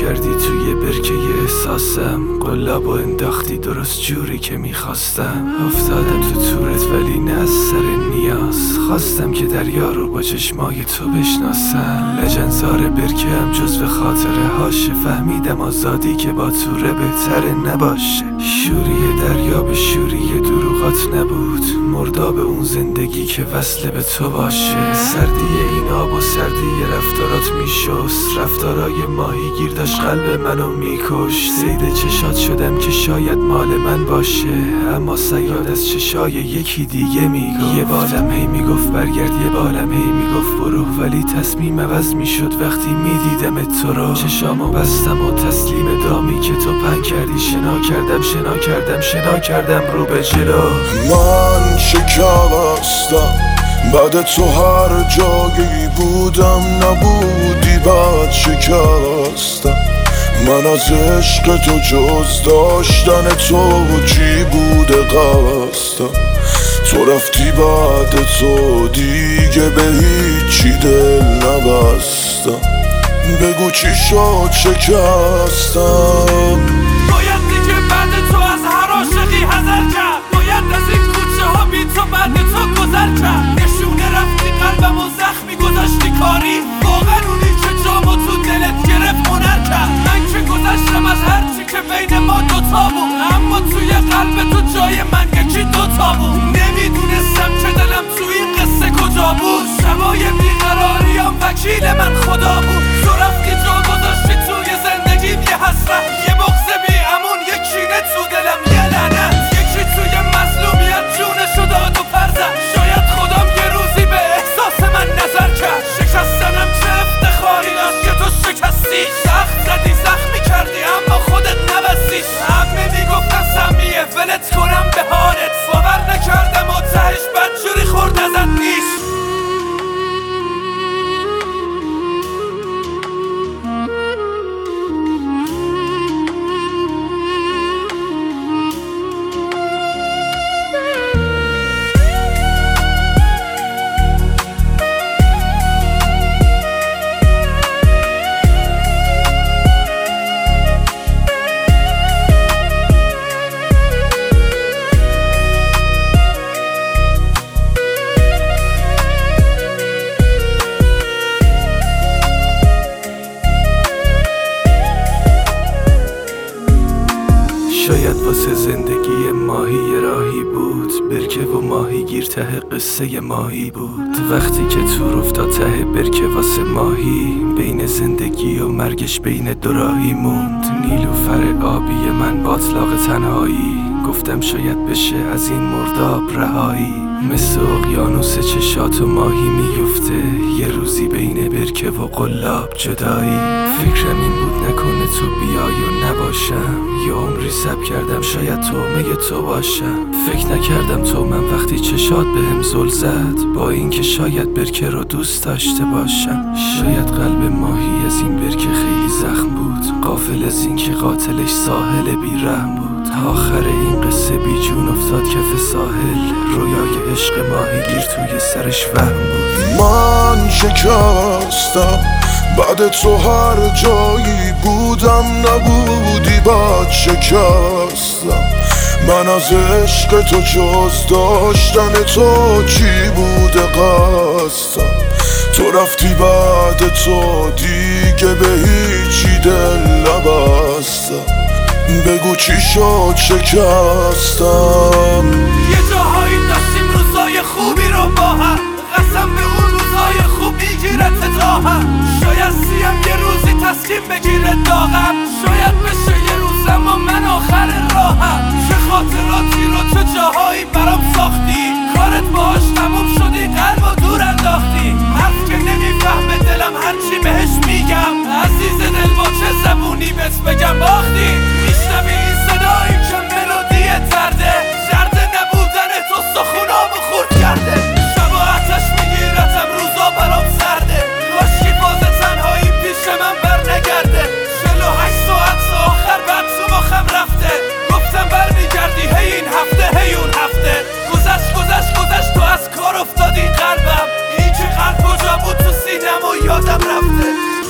کردی توی برکه احساسم، قلاب و انداختی درست جوری که میخواستم. افتادم تو تورت ولی نه از سر نیاز، خواستم که دریا رو با چشمای تو بشناسم. لجنزار برکه هم جزو خاطره هاشه، فهمیدم آزادی که با توره بهتره نباشه. شوری دریا به شوری دروغات نبود، مرداب اون زندگی که وصله به تو باشه. سردی این آب و سردی رفتارات میشست، رفتارای ماهیگیر داشت قلب منو میکش. سید چشات شدم که شاید مال من باشه، اما صیاد از چشای یکی دیگه میگفت. یه بالم هی میگفت برگرد، یه بالم هی میگفت برو، ولی تصمیم عوض میشد وقتی میدیدم تو رو. چشامو بستم و تسلیم دامی که تو پنگ کردی شنا کردم رو به جلو. من شکستم بعد تو، هر جایی بودم نبودی بعد شکستم. من از عشق تو جز داشتن تو چی بوده قصدم. تو رفتی بعد تو دیگه به هیچی دل نبستم. بگو چی شد شکستم. باید دیگه بعد تو از هر عاشقی حذر کرد، باید از این کوچه ها بی تو بعد تو گذر کرد. نشونه رفتی قلبم و زخمی گذاشتی کاری، واقعا اونی که جامو تو دلت گرفت هنر کرد. من که گذشتم از هرچی که بین ما دوتا بود، اما توی قلب تو جای من یکی دوتا بود. نمیدونستم که دلم تو این قصه کجا بود، شبای بیقراریام وکیل من خدا بود. تو رفتی جا گذاشتی توی زندگیم یه حسرت، یه بغض بی امون، یه کینه تو دلم، یه لعنت. یکی توی مظلومیت جونشو داد و پرزد، شاید خودم یه روزی به احساس من نظر کرد. شکستنم چه افتخاری داشت که تو شکستی، سخت زدی زخمی کردی اما خودت نبستیش. همه میگفتن سمیه ولت کنم به حالت، باور نکردم و تهش بدجوری خورد ازت نیش. شاید واسه زندگی ماهی راهی بود، برکه و ماهیگیر ته قصه ماهی بود. وقتی که تور افتاد ته برکه واسه ماهی، بین زندگی و مرگش بین دو راهی موند. نیلوفر آبی من با اطلاق تنهایی، گفتم شاید بشه از این مرداب رهایی. مثل اقیانوس چشات و ماهی میفته، یه روزی بین برکه و قلاب جدایی. فکرم این بود نکنه تو بیای و نباشم، یه عمری صبر کردم شاید تومه تو باشم. فکر نکردم تو من وقتی چشات بهم زل زد، با اینکه شاید برکه رو دوست داشته باشم. شاید قلب ماهی از این برکه خیلی زخم بود، غافل از اینکه قاتلش ساحل بیرحم بود. آخر این قصه بی جون افتاد کف ساحل، رویای عشق ماهیگیر توی سرش وهم بود. من شکستم بعد تو، هر جایی بودم نبودی بعد شکستم. من از عشق تو جز داشتن تو چی بوده قصدم. تو رفتی بعد تو دیگه به هیچی دل نبستم. بگو چی شد شکستم. یه جاهایی داشتیم روزای خوبی رو با هم، قسم به اون روزای خوب میگیرت تا هم. شاید سیم یه روزی تسکین بگیره داغم، شاید بشه یه روز اما من آخر راهم. چه خاطراتی رو چه جاهایی برام ساختی، کارت باهاش تموم شدی قلب و دور انداختی. حرف که نمیفهمه دلم هرچی بهش میگم، عزیز دل با چه زبونی بهت بگم باختی. میشنوی این صدایی که ملودی درده، جرده نبودن تو سخونامو خورد کرده. شبا آتش میگیرتم روزا برام سرده، کاشکی باز تنهایی پیش من بر نگرده. 48 ساعت آخر بعد تو مخم رفته، گفتم برمیگردی هی این هفته هی اون هفته. گذشت تو از کار افتادی قلبم، این که قلب کجا بود تو سینم و یادم رفته.